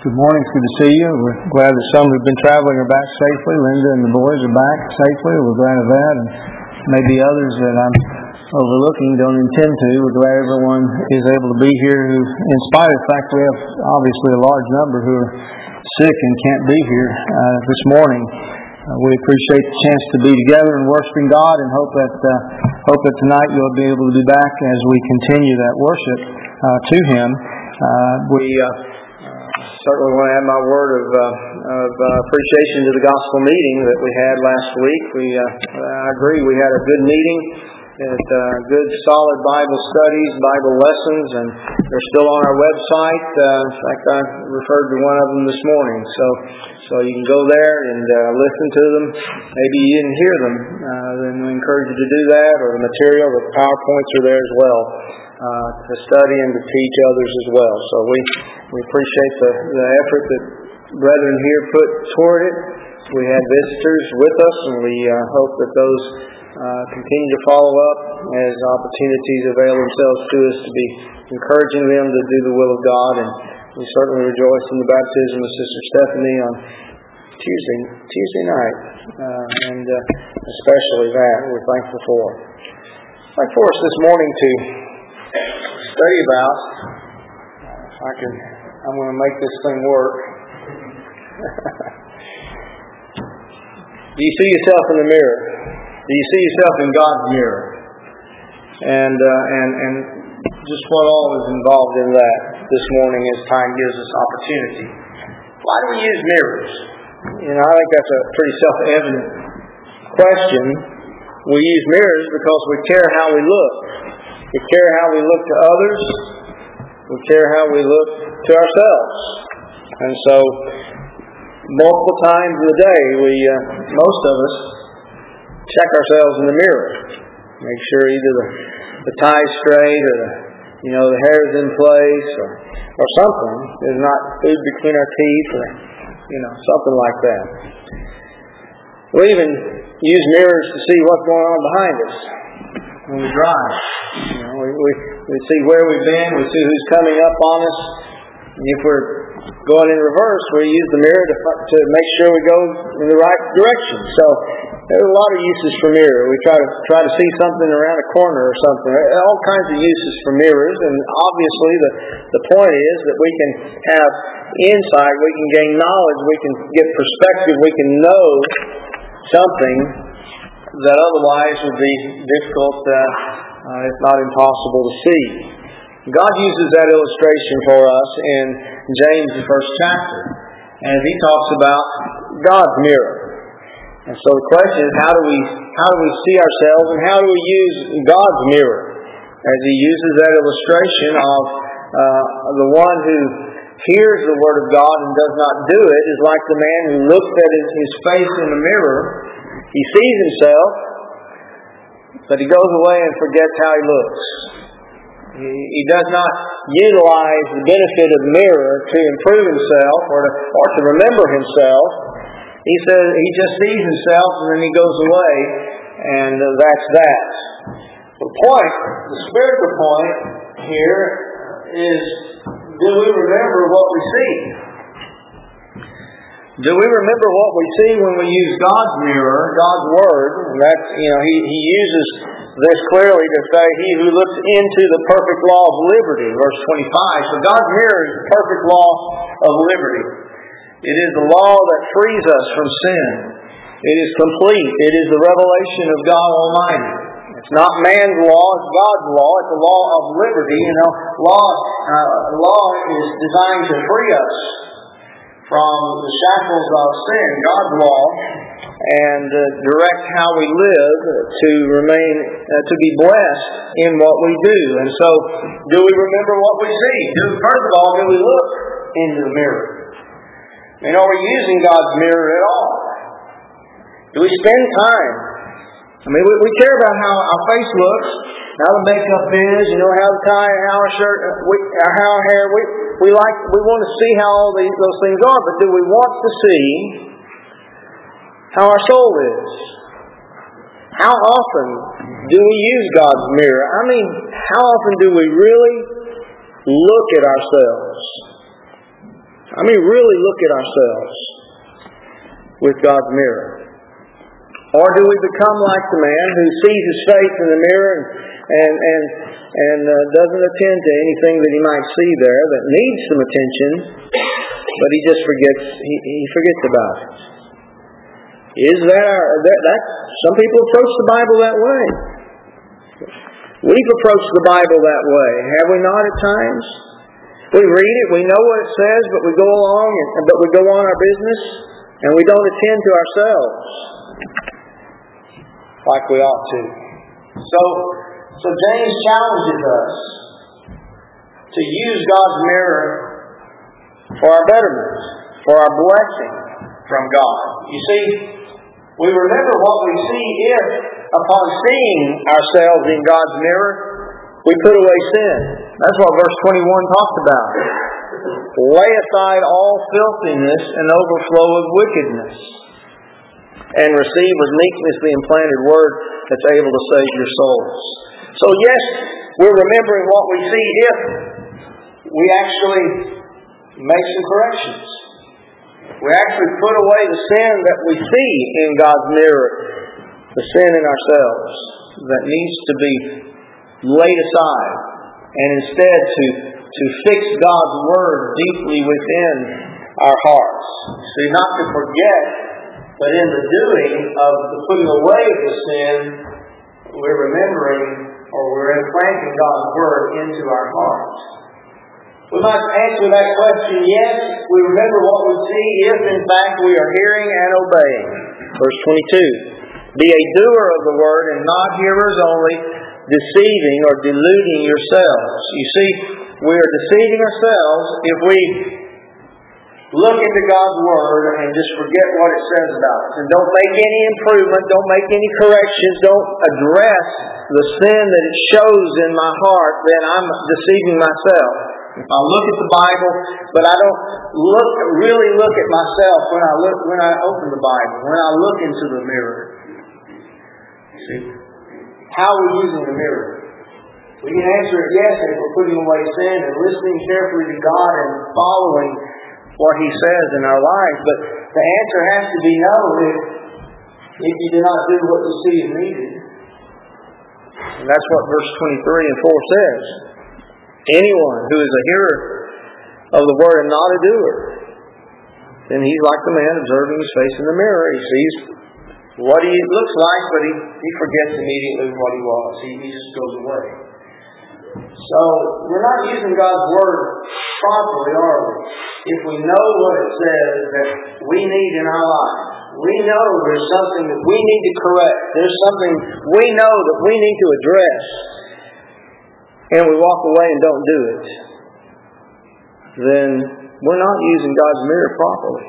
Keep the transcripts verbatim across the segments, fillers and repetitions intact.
Good morning. It's good to see you. We're glad that some who've been traveling are back safely. Linda and the boys are back safely. We're glad of that. And maybe others that I'm overlooking don't intend to. We're glad everyone is able to be here who, in spite of the fact we have obviously a large number who are sick and can't be here uh, this morning. Uh, we appreciate the chance to be together and worshiping God, and hope that uh, hope that tonight you'll be able to be back as we continue that worship uh, to Him. Uh, we uh, certainly want to add my word of, uh, of uh, appreciation to the gospel meeting that we had last week. We uh, I agree we had a good meeting. At uh, good, solid Bible studies, Bible lessons, and they're still on our website. Uh, in fact, I referred to one of them this morning. So, so you can go there and uh, listen to them. Maybe you didn't hear them. Uh, then we encourage you to do that, or the material, the PowerPoints are there as well uh, to study and to teach others as well. So we we appreciate the, the effort that brethren here put toward it. We had visitors with us, and we uh, hope that those Uh, continue to follow up as opportunities avail themselves to us to be encouraging them to do the will of God. And we certainly rejoice in the baptism of Sister Stephanie on Tuesday Tuesday night, uh, and uh, especially that we're thankful for. I'd like for us this morning to study about, if I can, I'm going to make this thing work. Do you see yourself in the mirror? Do you see yourself in God's mirror? And uh, and and just what all is involved in that this morning as time gives us opportunity. Why do we use mirrors? You know, I think that's a pretty self-evident question. We use mirrors because we care how we look. We care how we look to others. We care how we look to ourselves. And so, multiple times in the day, we uh, most of us check ourselves in the mirror. Make sure either the, the tie's straight, or the, you know, the hair's in place, or, or something. There's not food between our teeth, or, you know, something like that. We even use mirrors to see what's going on behind us when we drive. You know, we, we, we see where we've been, we see who's coming up on us. And if we're going in reverse, we use the mirror to, to make sure we go in the right direction. So, there are a lot of uses for mirror. We try to try to see something around a corner or something. All kinds of uses for mirrors, and obviously the, the point is that we can have insight, we can gain knowledge, we can get perspective, we can know something that otherwise would be difficult, uh, uh, if not impossible to see. God uses that illustration for us in James, the first chapter, and he talks about God's mirror. And so the question is, how do we how do we see ourselves, and how do we use God's mirror? As he uses that illustration of uh, the one who hears the word of God and does not do it is like the man who looks at his, his face in the mirror. He sees himself, but he goes away and forgets how he looks. He, he does not utilize the benefit of the mirror to improve himself or to, or to remember himself. He says he just sees himself and then he goes away, and uh, that's that. The point, the spiritual point here is, do we remember what we see? Do we remember what we see when we use God's mirror, God's Word? And that's, you know, he, he uses this clearly to say, he who looks into the perfect law of liberty, verse twenty-five. So God's mirror is the perfect law of liberty. It is the law that frees us from sin. It is complete. It is the revelation of God Almighty. It's not man's law, it's God's law. It's the law of liberty. You know, law, uh, law is designed to free us from the shackles of sin, God's law, and uh, direct how we live to remain, uh, to be blessed in what we do. And so, do we remember what we see? Do, first of all, do we look into the mirror? I mean, are we using God's mirror at all? Do we spend time? I mean, we, we care about how our face looks, how the makeup is, you know, how the tie, how our shirt, we, how our hair. We we like we want to see how all these those things are, but do we want to see how our soul is? How often do we use God's mirror? I mean, how often do we really look at ourselves? I mean, really look at ourselves with God's mirror. Or do we become like the man who sees his face in the mirror and and and, and uh, doesn't attend to anything that he might see there that needs some attention, but he just forgets he, he forgets about it? Is that our that, that some people approach the Bible that way? We've approached the Bible that way, have we not at times? We read it, we know what it says, but we go along, and, but we go on our business, and we don't attend to ourselves like we ought to. So, so James challenges us to use God's mirror for our betterment, for our blessing from God. You see, we remember what we see if, upon seeing ourselves in God's mirror, we put away sin. That's what verse twenty-one talks about. Lay aside all filthiness and overflow of wickedness, and receive with meekness the implanted word that's able to save your souls. So yes, we're remembering what we see if we actually make some corrections. We actually put away the sin that we see in God's mirror, the sin in ourselves that needs to be laid aside, and instead to, to fix God's Word deeply within our hearts. See, not to forget, but in the doing of the putting away of the sin, we're remembering or we're implanting God's Word into our hearts. We might answer that question, yes, we remember what we see if in fact we are hearing and obeying. Verse twenty-two, be a doer of the Word and not hearers only, deceiving or deluding yourselves. You see, we are deceiving ourselves if we look into God's Word and just forget what it says about us. And don't make any improvement, don't make any corrections, don't address the sin that it shows in my heart, then I'm deceiving myself. If I look at the Bible, but I don't look really look at myself when I look when I open the Bible, when I look into the mirror. See? How are we using the mirror? We can answer it yes if we're putting away sin and listening carefully to God and following what He says in our lives. But the answer has to be no if, if you do not do what you see is needed. And that's what verse twenty-three and four says. Anyone who is a hearer of the Word and not a doer, then he's like the man observing his face in the mirror. He sees what he looks like, but he, he forgets immediately what he was. He, he just goes away. So, we're not using God's Word properly, are we? If we know what it says that we need in our life, we know there's something that we need to correct, there's something we know that we need to address, and we walk away and don't do it, then we're not using God's mirror properly.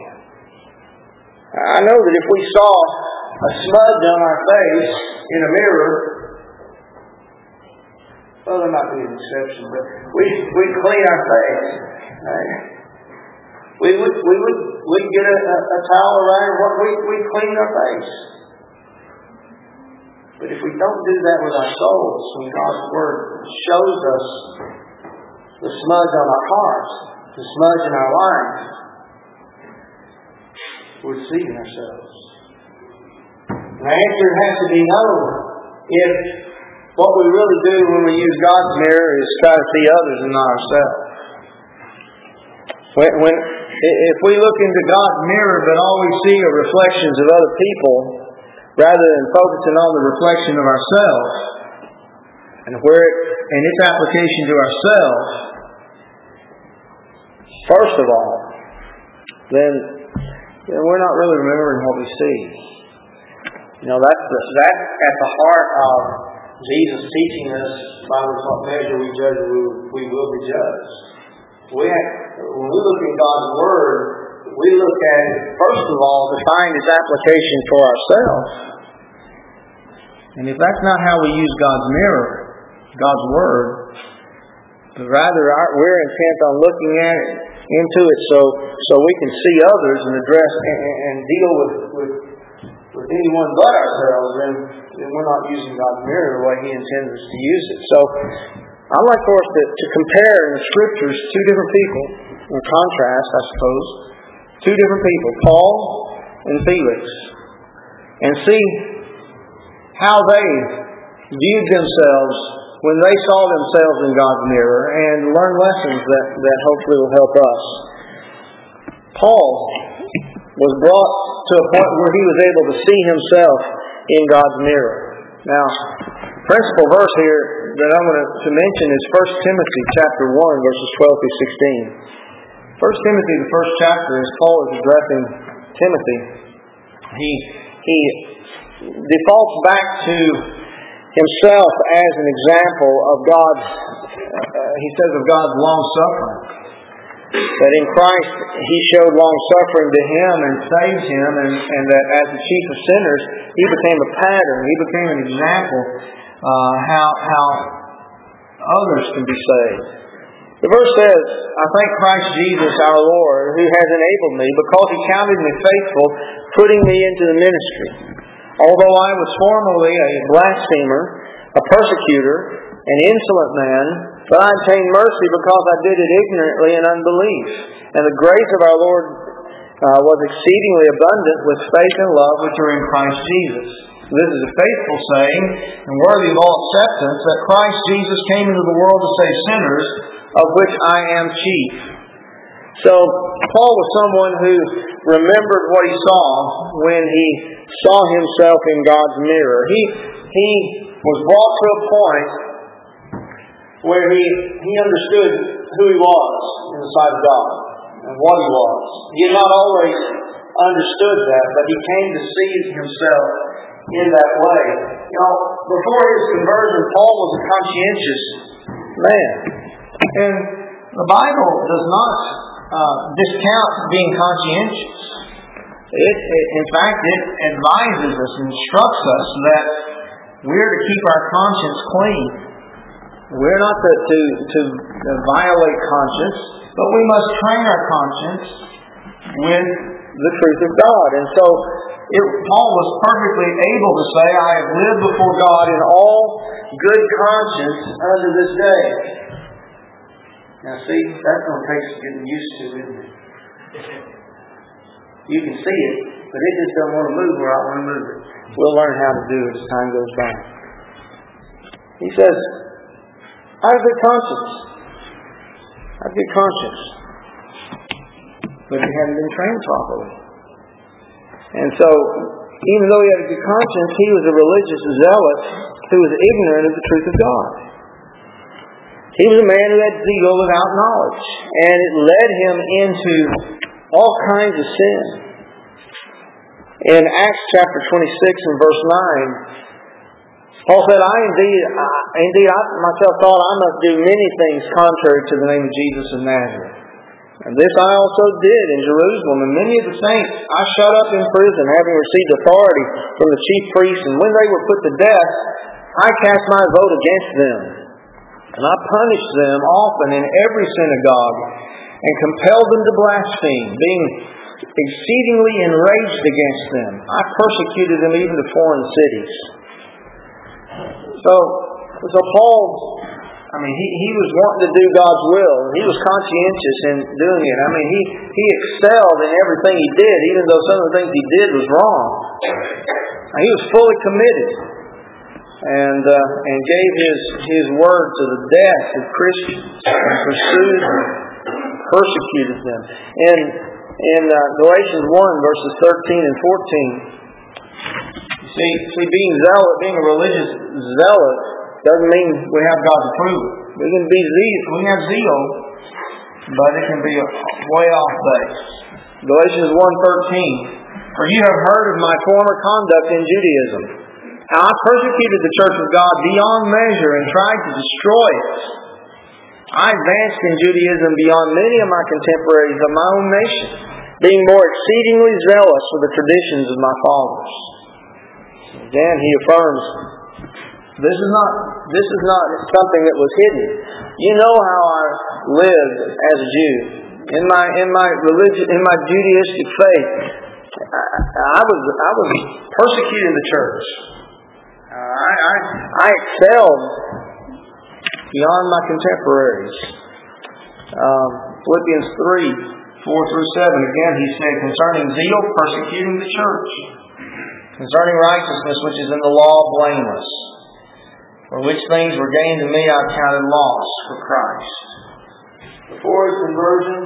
I know that if we saw a smudge on our face in a mirror, well, there might be an exception, but we we clean our face. Right? We would we would we'd get a, a, a towel around what we we clean our face. But if we don't do that with our souls, when God's Word shows us the smudge on our hearts, the smudge in our life, we're deceiving ourselves. The answer has to be no. If what we really do when we use God's mirror is try to see others and not ourselves. When, when if we look into God's mirror but all we see are reflections of other people, rather than focusing on the reflection of ourselves and where it, and its application to ourselves, first of all, then, then we're not really remembering what we see. You know, that's the, that's at the heart of Jesus teaching us by what measure we judge, we, we will be judged. We have, when we look in God's Word, we look at it, first of all, to find its application for ourselves. And if that's not how we use God's mirror, God's Word, but rather our, we're intent on looking at it, into it so so we can see others and address and, and deal with, with with anyone but ourselves, then, then we're not using God's mirror the way He intends us to use it. So I'd like for us to, to compare in the Scriptures two different people in contrast, I suppose, two different people, Paul and Felix, and see how they viewed themselves when they saw themselves in God's mirror, and learn lessons that, that hopefully will help us. Paul was brought to a point where he was able to see himself in God's mirror. Now, the principal verse here that I'm going to mention is First Timothy chapter one, verses twelve through sixteen. First Timothy, the first chapter, as Paul is addressing Timothy, he he defaults back to himself as an example of God's, uh, he says of God's long-suffering. That in Christ He showed long-suffering to him and saved him, and, and that as the chief of sinners, He became a pattern, He became an example uh, how, how others can be saved. The verse says, I thank Christ Jesus our Lord, who has enabled me, because He counted me faithful, putting me into the ministry. Although I was formerly a blasphemer, a persecutor, an insolent man, but I obtained mercy because I did it ignorantly in unbelief. And the grace of our Lord uh, was exceedingly abundant with faith and love which are in Christ Jesus. This is a faithful saying and worthy of all acceptance, that Christ Jesus came into the world to save sinners, of which I am chief. So, Paul was someone who remembered what he saw when he saw himself in God's mirror. He, he was brought to a point where he, he understood who he was in the sight of God and what he was. He had not always understood that, but he came to see himself in that way. You know, before his conversion, Paul was a conscientious man. And the Bible does not uh, discount being conscientious. It, it, in fact, it advises us, instructs us that we're to keep our conscience clean. We're not to, to, to violate conscience, but we must train our conscience with the truth of God. And so it, Paul was perfectly able to say, I have lived before God in all good conscience unto this day. Now see, that's going to take some getting used to, isn't it? You can see it, but it just doesn't want to move where I want to move it. We'll learn how to do it as time goes by. He says, I have good conscience. I have good conscience. But he hadn't been trained properly. And so, even though he had a good conscience, he was a religious zealot who was ignorant of the truth of God. He was a man who had zeal without knowledge. And it led him into all kinds of sin. In Acts chapter twenty-six and verse nine, Paul said, I indeed, I, indeed I myself thought I must do many things contrary to the name of Jesus of Nazareth. And this I also did in Jerusalem, and many of the saints I shut up in prison, having received authority from the chief priests, and when they were put to death, I cast my vote against them. And I punished them often in every synagogue, and compelled them to blaspheme, being exceedingly enraged against them. I persecuted them even to foreign cities. So, so Paul, I mean, he, he was wanting to do God's will. He was conscientious in doing it. I mean, he, he excelled in everything he did, even though some of the things he did was wrong. He was fully committed, and uh, and gave his his word to the death of Christians, and pursued them, persecuted them. In in uh, Galatians one verses thirteen and fourteen, you see, see, being zealot, being a religious zealot, doesn't mean we have God's approval. We can be zeal, we have zeal, but it can be a way off base. Galatians one thirteen, for you have heard of my former conduct in Judaism, how I persecuted the church of God beyond measure and tried to destroy it. I advanced in Judaism beyond many of my contemporaries of my own nation, being more exceedingly zealous for the traditions of my fathers. Again, he affirms, this is not this is not something that was hidden. You know how I lived as a Jew. In my in my religion, in my Judaistic faith, I, I was I was persecuting the church. Uh, I, I I excelled beyond my contemporaries. Um, Philippians three, four through seven, again he said, concerning zeal, persecuting the church. Concerning righteousness, which is in the law, blameless. For which things were gained to me, I counted loss for Christ. Before his conversion,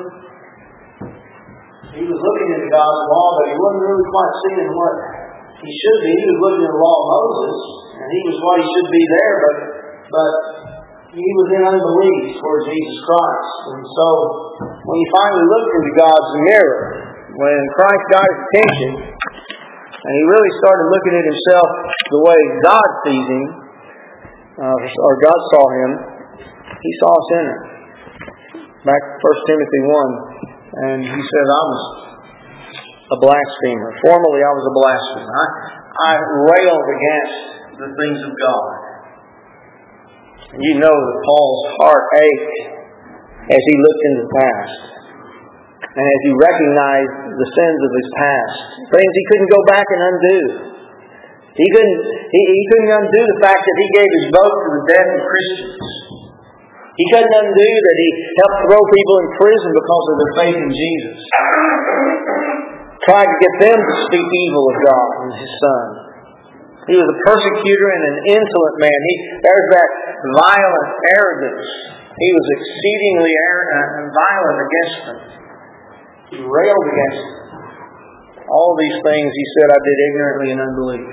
he was looking into God's law, but he wasn't really quite seeing what he should be. He was looking at the law of Moses, and he was what he should be there, but but he was in unbelief toward Jesus Christ. And so, when he finally looked into God's mirror, when Christ got his attention, and he really started looking at himself the way God sees him, uh, or God saw him, he saw a sinner. Back to First Timothy one, and he said, I was a blasphemer. Formerly I was a blasphemer. I, I railed against the things of God. And you know that Paul's heart ached as he looked into the past. And as he recognized the sins of his past. Things he couldn't go back and undo. He couldn't, he, he couldn't undo the fact that he gave his vote to the death of Christians. He couldn't undo that he helped throw people in prison because of their faith in Jesus. Tried to get them to speak evil of God and His Son. He was a persecutor and an insolent man. He, there's that violent arrogance. He was exceedingly arrogant and violent against them. He railed against them. All these things he said I did ignorantly in unbelief.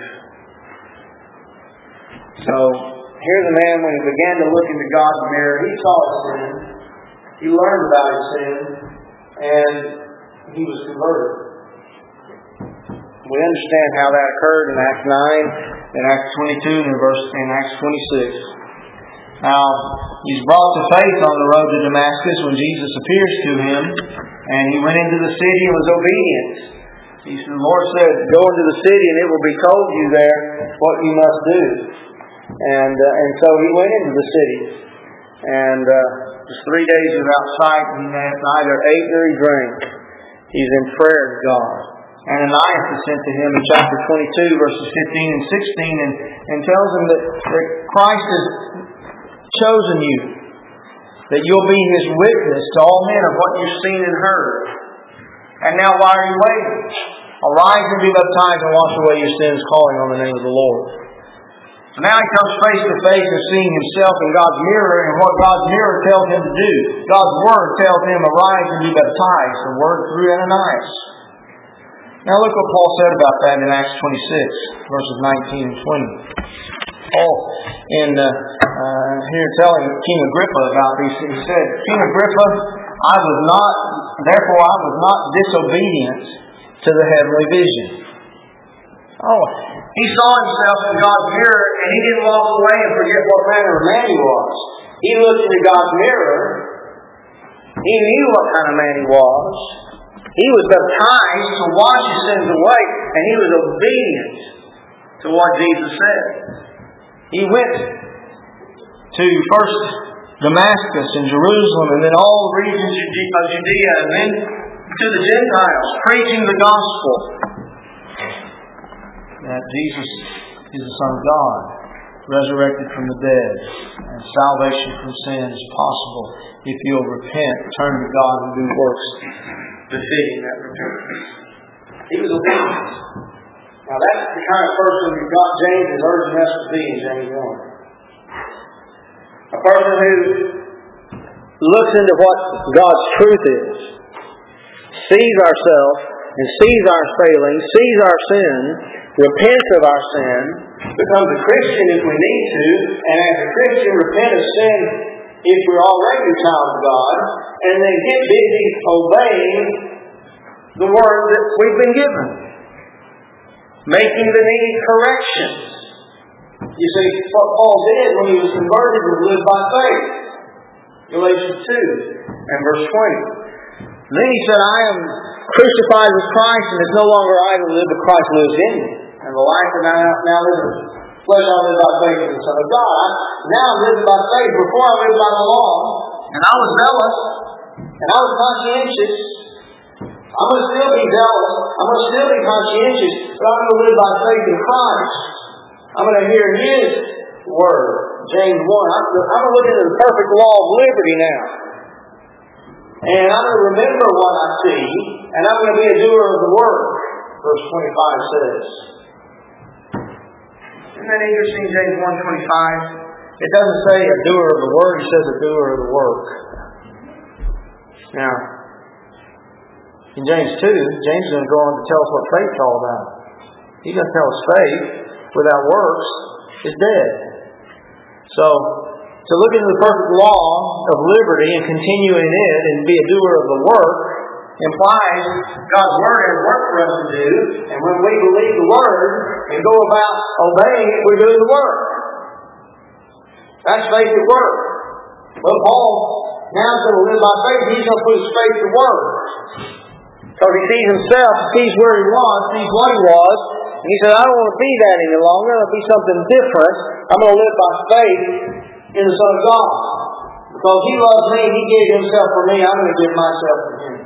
So, here the man, when he began to look into God's mirror, he saw his sin. He learned about his sin. And he was converted. We understand how that occurred in Acts nine, in Acts twenty-two, and in, verse, in Acts twenty-six. Now, he's brought to faith on the road to Damascus when Jesus appears to him, and he went into the city and was obedient. He said, the Lord said, go into the city and it will be told you there what you must do. And uh, and so he went into the city, and uh, was three days without sight, and he neither ate nor he drank. He's in prayer to God. Ananias is sent to him in chapter twenty-two, verses fifteen and sixteen, and, and tells him that, that Christ has chosen you, that you'll be His witness to all men of what you've seen and heard. And now why are you waiting? Arise and be baptized and wash away your sins, calling on the name of the Lord. So now he comes face to face and seeing himself in God's mirror and what God's mirror tells him to do. God's Word tells him, arise and be baptized, the Word through Ananias. Now look what Paul said about that in Acts twenty-six, verses nineteen and twenty. Paul, in uh, uh, here telling King Agrippa about these things, he said, King Agrippa, I was not, therefore I was not disobedient to the heavenly vision. Oh, he saw himself in God's mirror and he didn't walk away and forget what manner of man he was. He looked into God's mirror. He knew what kind of man he was. He was baptized to wash his sins away, and he was obedient to what Jesus said. He went to first Damascus and Jerusalem, and then all the regions of Judea, and then to the Gentiles, preaching the gospel that Jesus is the Son of God, resurrected from the dead, and salvation from sin is possible if you'll repent, turn to God, and do works befitting that repentance. He was obedient. Now that's the kind of person who God, James is urging us to be in James one. A person who looks into what God's truth is, sees ourselves and sees our failings, sees our sin, repents of our sin, becomes a Christian if we need to, and as a Christian repent of sin if we're already a child of God, and then get busy obeying the Word that we've been given. Making the needed corrections. You see, what Paul did when he was converted was live by faith. Galatians two and verse twenty. Then he said, I am crucified with Christ, and it's no longer I who live, but Christ lives in me. And the life that I now live in flesh I live by faith in the Son of God. I, now I'm living by faith. Before I lived by the law, and I was zealous, and I was conscientious. I'm going to still be zealous. I'm going to still be conscientious, but I'm going to live by faith in Christ. I'm going to hear His Word. James one. I'm, I'm going to look into the perfect law of liberty now. And I'm going to remember what I see, and I'm going to be a doer of the word, verse twenty-five says. Isn't that interesting, James one twenty-five? It doesn't say a doer of the word, it says a doer of the work. Now, in James two, James is going to go on to tell us what faith's all about. He's going to tell us faith without works is dead. So, to look into the perfect law of liberty and continue in it and be a doer of the work implies God's Word has work for us to do, and when we believe the Word and go about obeying it, we're doing the work. That's faith at work. But Paul now is going to live by faith. He's going to put his faith to work. Because he sees himself, sees where he was, sees what he was, and he said, I don't want to be that any longer. I'm going to be something different. I'm going to live by faith in the Son of God. Because He loves me, He gave Himself for me, I'm going to give myself for Him.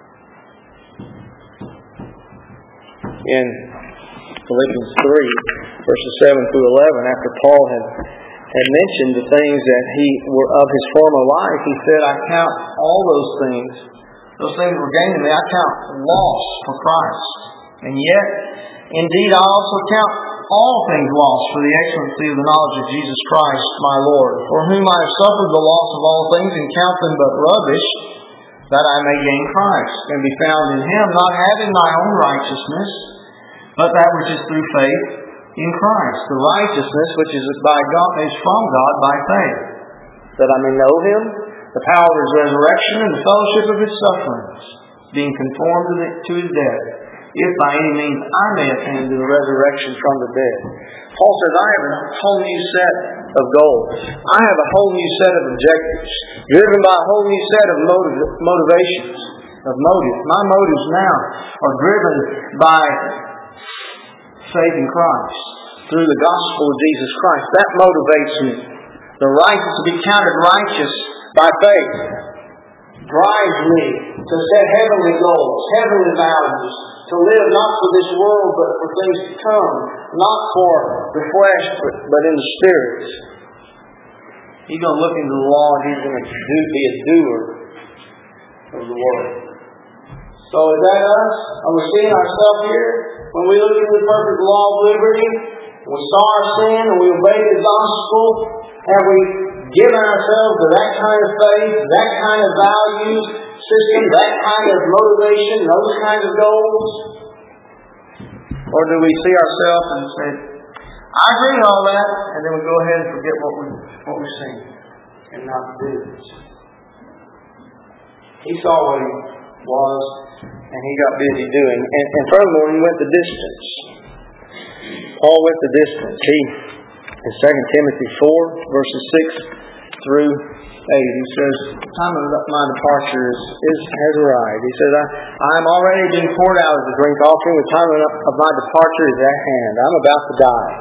In Philippians three, verses seven through eleven, after Paul had, had mentioned the things that he were of his former life, he said, I count all those things, those things were gained to me, I count loss for Christ. And yet, indeed, I also count all things lost for the excellency of the knowledge of Jesus Christ, my Lord, for whom I have suffered the loss of all things and count them but rubbish, that I may gain Christ, and be found in Him, not having my own righteousness, but that which is through faith in Christ, the righteousness which is by God, is from God by faith, that I may know Him, the power of His resurrection, and the fellowship of His sufferings, being conformed to, the, to His death, if by any means I may attain to the resurrection from the dead. Paul says, I have a whole new set of goals. I have a whole new set of objectives, driven by a whole new set of motiv- motivations, of motives. My motives now are driven by faith in Christ, through the gospel of Jesus Christ. That motivates me. The righteous to be counted righteous by faith drives me to set heavenly goals, heavenly values, to live not for this world, but for things to come. Not for the flesh, but, but in the Spirit. He's going to look into the law and he's going to do, be a doer of the word. So is that us? Are we seeing ourselves here? When we look into the perfect law of liberty, we saw our sin and we obeyed the gospel, have we given ourselves to that kind of faith, that kind of values, system, that kind of motivation, those kinds of goals? Or do we see ourselves and say, I agree with all that, and then we go ahead and forget what, we, what we're seeing and not do this? He saw what he was, and he got busy doing. And, and furthermore, he went the distance. Paul went the distance. He, in Second Timothy four, verses six through eight, he says, the time of my departure is, is, has arrived. He says, I, I am already being poured out as a drink offering. The time of my departure is at hand. I'm about to die.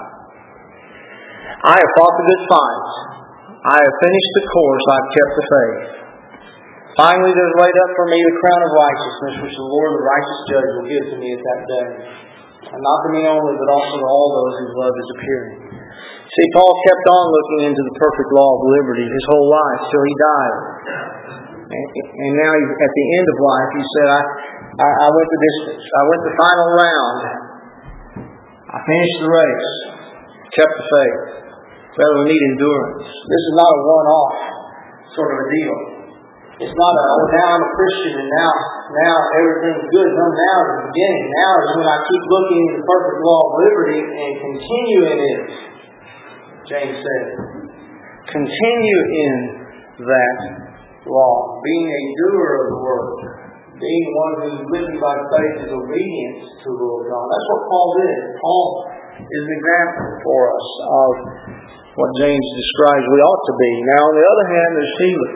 I have fought the good fight. I have finished the course. I have kept the faith. Finally, there is laid up for me the crown of righteousness, which the Lord, the righteous judge, will give to me at that day. And not to me only, but also to all those whose love is appearing. See, Paul kept on looking into the perfect law of liberty his whole life till he died. And, and now he's at the end of life, he said, I, I, I went the distance. I went the final round. I finished the race. Kept the faith. So we need endurance. This is not a one-off sort of a deal. It's not a, oh, now I'm a Christian and now now everything's good. No, now is the beginning. Now is when I keep looking into the perfect law of liberty and continue in it. James said, continue in that law, being a doer of the word, being one who's living by faith is obedience to the will of God. That's what Paul did. Paul is an example for us of what James describes we ought to be. Now, on the other hand, there's Felix,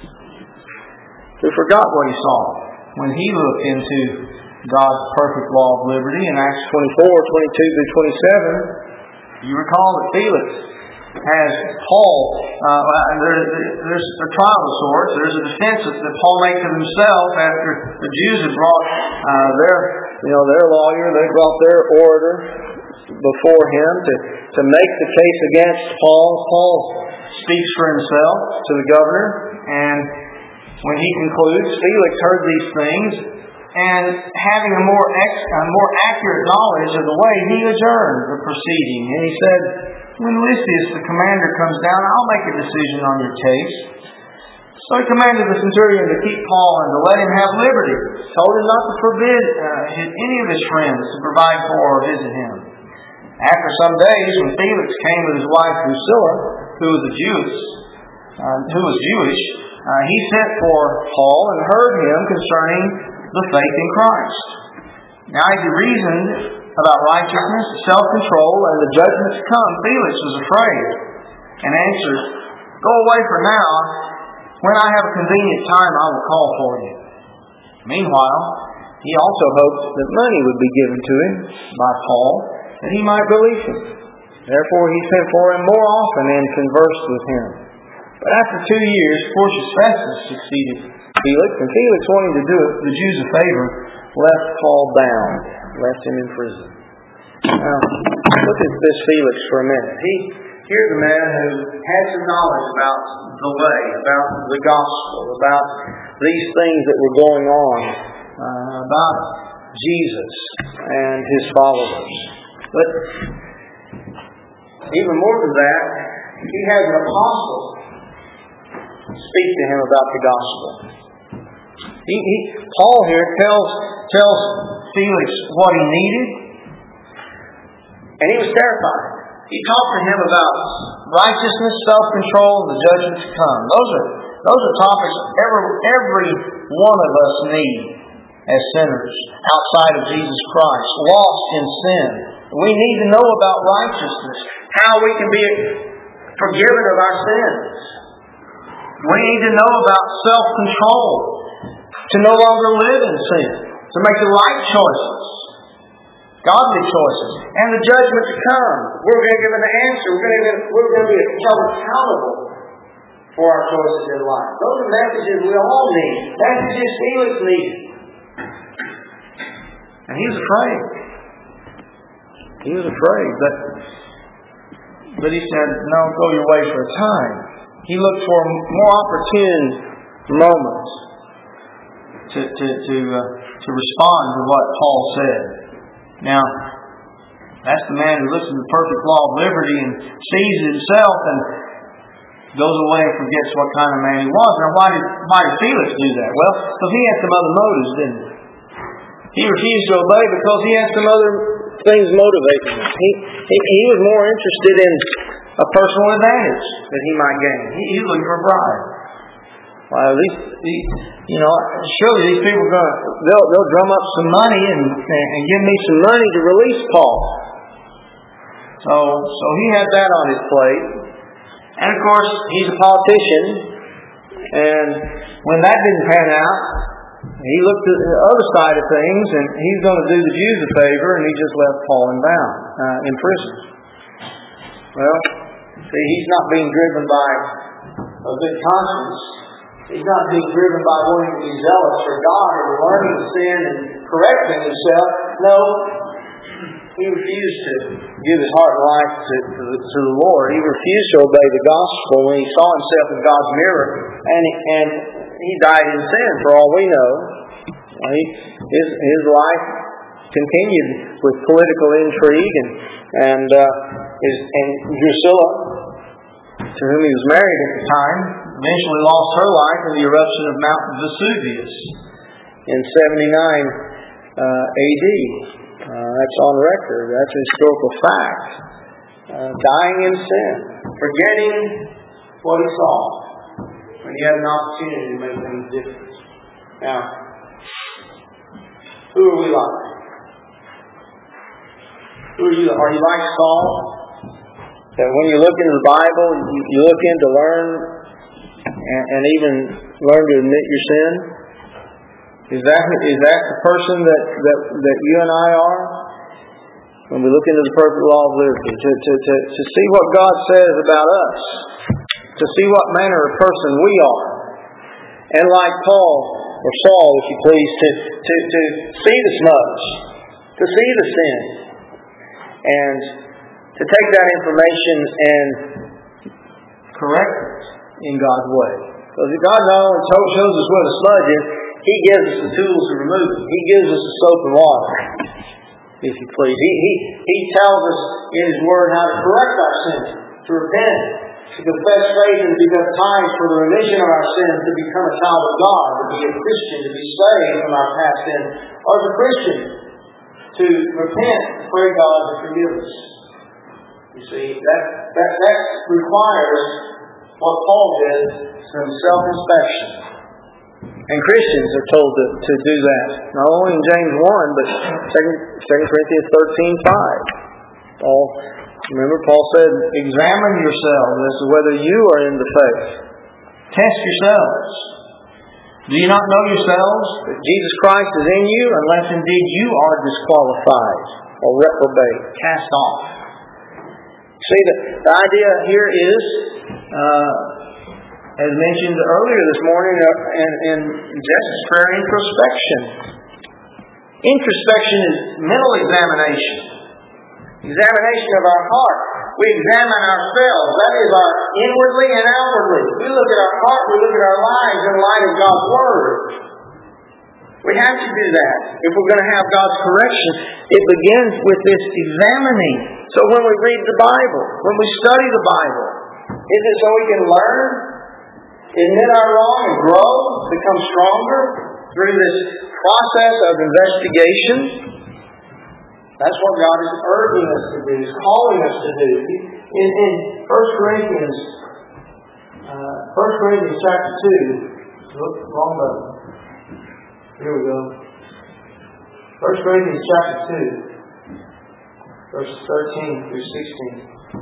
who forgot what he saw when he looked into God's perfect law of liberty in Acts twenty-four, twenty-two through twenty-seven. You recall that Felix has Paul, uh, there, there's a trial of sorts, there's a defense that Paul makes of himself after the Jews had brought uh, their, you know, their lawyer, they brought their orator before him to, to make the case against Paul. Paul speaks for himself to the governor, and when he concludes, Felix heard these things, and having a more ex- a more accurate knowledge of the way, he adjourned the proceeding. And he said, when Lysias, the commander, comes down, I'll make a decision on your case. So he commanded the centurion to keep Paul and to let him have liberty. Told him not to forbid uh, his, any of his friends to provide for or visit him. After some days, when Felix came with his wife Drusilla, who was a Jewess, uh, who was Jewish, uh, he sent for Paul and heard him concerning the faith in Christ. Now, as he reasoned about righteousness, self-control, and the judgment to come, Felix was afraid and answered, "Go away for now. When I have a convenient time, I will call for you." Meanwhile, he also hoped that money would be given to him by Paul, that he might release him. Therefore, he sent for him more often and conversed with him. But after two years, Porcius Festus succeeded Felix, and Felix, wanting to do the Jews a favor, left Paul bound, left him in prison. Now, look at this Felix for a minute. He Here's a man who had some knowledge about the way, about the gospel, about these things that were going on, uh, about Jesus and His followers. But even more than that, he has an apostle speak to him about the gospel. He, he, Paul here tells, tells Felix what he needed, and he was terrified. He talked to him about righteousness, self-control, and the judgment to come. Those are those are topics every every one of us need as sinners outside of Jesus Christ, lost in sin. We need to know about righteousness, how we can be forgiven of our sins. We need to know about self-control, to no longer live in sin, to make the right choices, godly choices, and the judgment to come. We're going to give an answer. We're going to, give, we're going to be held accountable for our choices in life. Those are messages we all need. Messages Felix needed. And he was afraid. He was afraid. But, but he said, no, go your way for a time. He looked for more opportune moments to, to, to, uh, to respond to what Paul said. Now, that's the man who listens to the perfect law of liberty and sees himself and goes away and forgets what kind of man he was. Now, why did, why did Felix do that? Well, because he had some other motives, didn't he? He refused to obey because he had some other things motivating him. He, he, he was more interested in a personal advantage that he might gain. He, he was looking for a bribe. Well, at least, you know, surely these people are going to, they'll, they'll drum up some money and, and give me some money to release Paul. So, so he had that on his plate. And of course, he's a politician. And when that didn't pan out, he looked at the other side of things, and he's going to do the Jews a favor, and he just left Paul in bound, uh, in prison. Well, see, he's not being driven by a good conscience. He's not being driven by wanting to be zealous for God or learning sin and correcting himself. No, he refused to give his heart and life to, to, the, to the Lord. He refused to obey the gospel when he saw himself in God's mirror, and and he died in sin. For all we know, he, his his life continued with political intrigue, and and uh, his and Drusilla, to whom he was married at the time, eventually lost her life in the eruption of Mount Vesuvius in seventy-nine uh, A D. Uh, that's on record. That's a historical fact. Uh, dying in sin, forgetting what he saw when he had an opportunity to make things different. Now, who are we like? Who are you? Are you like Saul? That when you look into the Bible, you, you look in to learn and, and even learn to admit your sin? Is that is that the person that, that, that you and I are? When we look into the perfect law of liberty, to, to, to, to see what God says about us, to see what manner of person we are. And like Paul, or Saul if you please, to, to, to see the smudge, to see the sin, and to take that information and correct it in God's way. Because God not only told, shows us where the sludge is, He gives us the tools to remove it. He gives us the soap and water, if you please. He, he, he tells us in His Word how to correct our sins, to repent, to confess faith, and to be baptized for the remission of our sins, to become a child of God, to be a Christian, to be saved from our past sins, or as a Christian, to repent, to pray God to forgive us. You see, that, that, that requires what Paul did, some self-inspection. And Christians are told to, to do that. Not only in James one, but Second Corinthians thirteen five. Paul, remember, Paul said, examine yourselves as to whether you are in the faith. Test yourselves. Do you not know yourselves that Jesus Christ is in you, unless indeed you are disqualified or reprobate, cast off? See, the, the idea here is, uh, as mentioned earlier this morning uh, in, in Jess's prayer, introspection. Introspection is mental examination. Examination of our heart. We examine ourselves. That is our inwardly and outwardly. We look at our heart, we look at our lives in light of God's Word. We have to do that. If we're going to have God's correction, it begins with this examining. So when we read the Bible, when we study the Bible, is it so we can learn, admit our wrong, and grow, become stronger through this process of investigation? That's what God is urging us to do, is calling us to do. In, in First Corinthians, uh, First Corinthians chapter two, look, wrong button. Here we go. First Corinthians chapter two, verses thirteen through sixteen.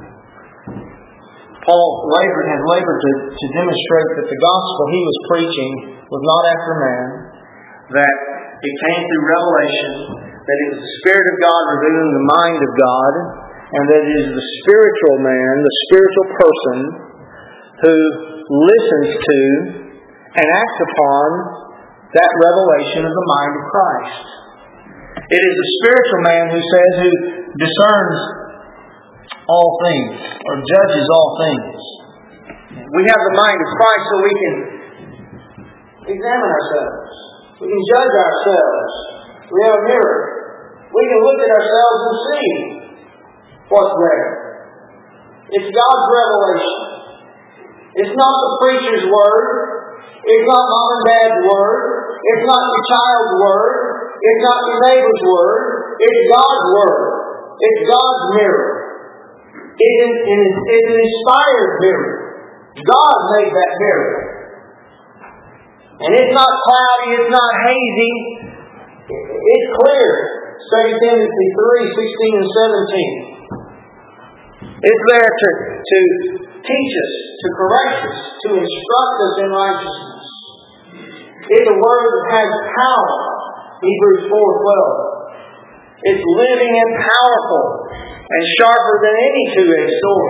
Paul labored, has labored to, to demonstrate that the gospel he was preaching was not after man, that it came through revelation, that it was the Spirit of God revealing the mind of God, and that it is the spiritual man, the spiritual person, who listens to and acts upon that revelation of the mind of Christ. It is the spiritual man who says, who discerns all things, or judges all things. We have the mind of Christ so we can examine ourselves. We can judge ourselves. We have a mirror. We can look at ourselves and see what's there. It's God's revelation. It's not the preacher's word. It's not mom and dad's word. It's not your child's word. It's not your neighbor's word. It's God's word. It's God's mirror. It is, it is, it is an inspired mirror. God made that mirror. And it's not cloudy, it's not hazy. It's clear. Second Timothy three, sixteen and seventeen. It's there to, to teach us, to correct us, to instruct us in righteousness. It's a word that has power. Hebrews four twelve. It's living and powerful and sharper than any two-edged sword.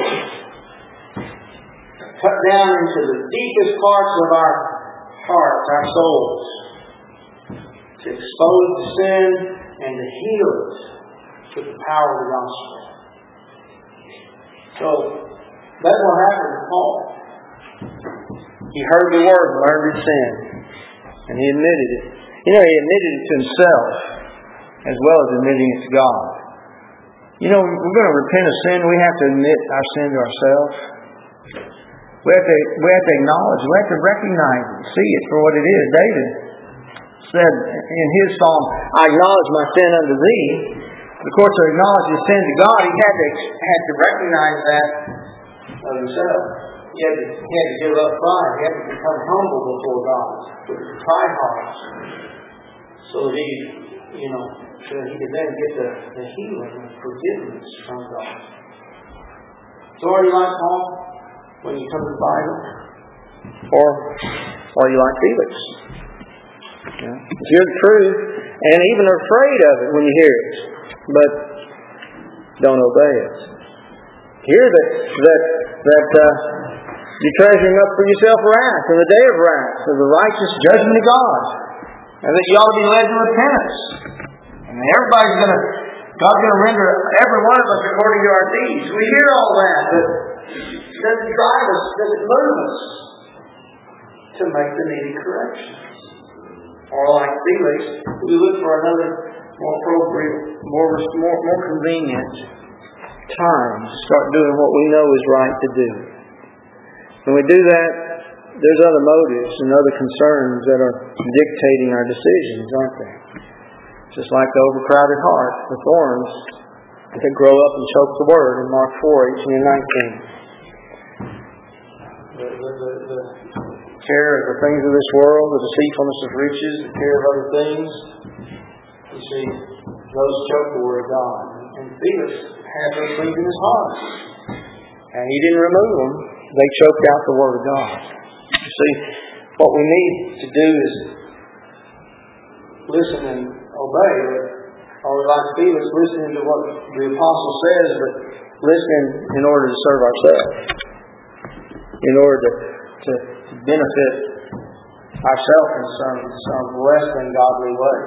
Cut down into the deepest parts of our hearts, our souls. To expose the sin and to heal it with the power of the gospel. So, that's what happened to Paul. He heard the word, learned his sin, and he admitted it. You know, he admitted it to himself as well as admitting it to God. You know, we're going to repent of sin, we have to admit our sin to ourselves. We have to, we have to acknowledge, we have to recognize it, see it for what it is. David said in his psalm, I acknowledge my sin unto thee. Of course, to acknowledge his sin to God, he had to, had to recognize that of himself. He had, to, he had to give up pride. He had to become humble before God with a pride heart. So that he, you know, so he could then get the, the healing and forgiveness from God. So are you like Paul when you come to the Bible? Or are you like Felix? Yeah. Hear the truth and even are afraid of it when you hear it, but don't obey it. Hear that that that uh, you're treasuring up for yourself wrath in the day of wrath, of the righteous judgment of God, and that you ought to be led to repentance. And everybody's going to, God's going to render every one of us according to our deeds. We hear all that, but does it drive us? Does it move us? to make the needed corrections. Or like Felix, we look for another more appropriate, more, more, more convenient time to start doing what we know is right to do. When we do that, there's other motives and other concerns that are dictating our decisions, aren't there? Just like the overcrowded heart, the thorns that grow up and choke the word in Mark four, eighteen and nineteen. The, the, the, the care of the things of this world, the deceitfulness of riches, the care of other things. You see, those choke the word of God. And Felix had those things in his heart. And he didn't remove them. They choked out the word of God. You see, what we need to do is listen and obey. Or like Felix, listening to what the apostle says, but listening in order to serve ourselves. In order to, to benefit ourselves in some, some less than godly way.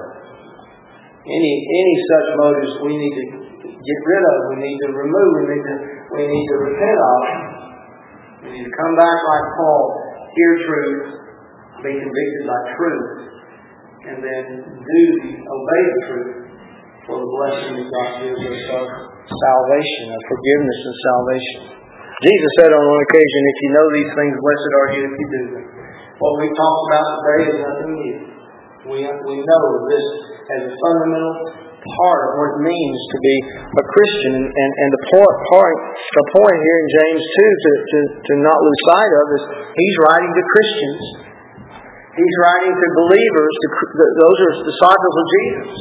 Any any such motives we need to get rid of, we need to remove, we need to we need to repent of. We need to come back like Paul, hear truth, be convicted by truth, and then do obey the truth for the blessing that God gives us of salvation, of forgiveness and salvation. Jesus said on one occasion, if you know these things, blessed are you if you do them. What we talked about today is nothing new. We, we know this as a fundamental part of what it means to be a Christian. And, and, and the point, point, the point here in James two to, to, to not lose sight of is he's writing to Christians. He's writing to believers. To, those are disciples of Jesus.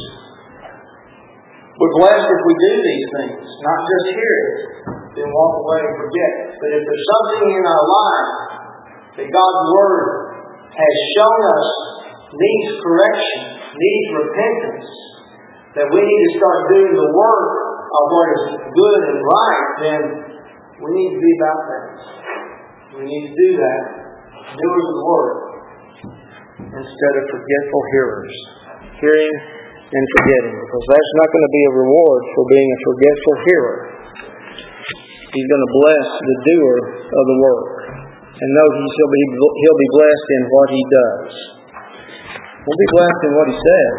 We're blessed if we do these things, not just hear it, then walk away and forget. But if there's something in our life that God's Word has shown us needs correction, needs repentance, that we need to start doing the work of what is good and right, then we need to be about that. We need to do that, doers of the Word, instead of forgetful hearers. Hearing and forgetting, because that's not going to be a reward for being a forgetful hearer. He's going to bless the doer of the work, and know he's, he'll be he'll be blessed in what he does. We'll be blessed in what he says.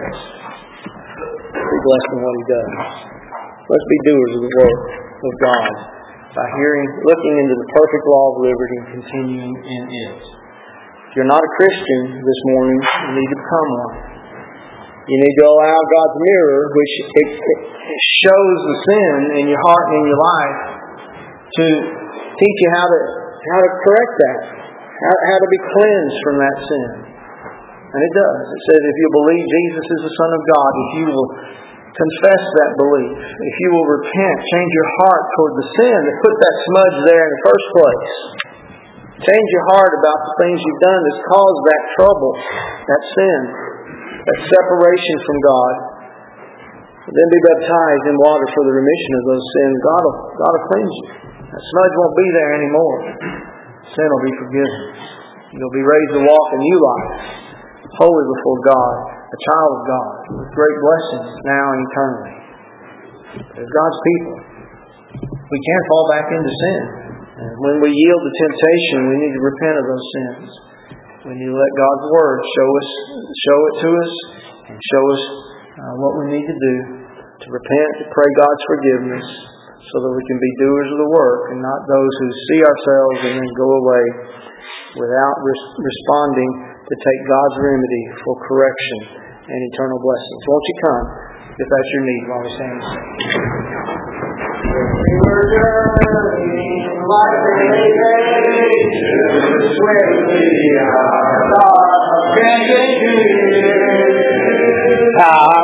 We'll be blessed in what he does. Let's be doers of the work of God by hearing, looking into the perfect law of liberty and continuing in it. If you're not a Christian this morning, you need to become one. You need to allow God's mirror, which it, it shows the sin in your heart and in your life, to teach you how to how to correct that, how, how to be cleansed from that sin. And it does. It says if you believe Jesus is the Son of God, if you will confess that belief, if you will repent, change your heart toward the sin that put that smudge there in the first place, change your heart about the things you've done that's caused that trouble, that sin, that separation from God, and then be baptized in water for the remission of those sins, God will, God will cleanse you. That smudge won't be there anymore. Sin will be forgiven. You'll be raised to walk a new life, holy before God, a child of God, with great blessings now and eternally. As God's people, we can't fall back into sin. And when we yield to temptation, we need to repent of those sins. We need to let God's Word show us, show it to us, and show us uh, what we need to do to repent, to pray God's forgiveness, so that we can be doers of the work and not those who see ourselves and then go away without res- responding to take God's remedy for correction and eternal blessings. Won't you come, if that's your need, while we stand and sing. We were journeying like a nations swiftly, our thoughts can be.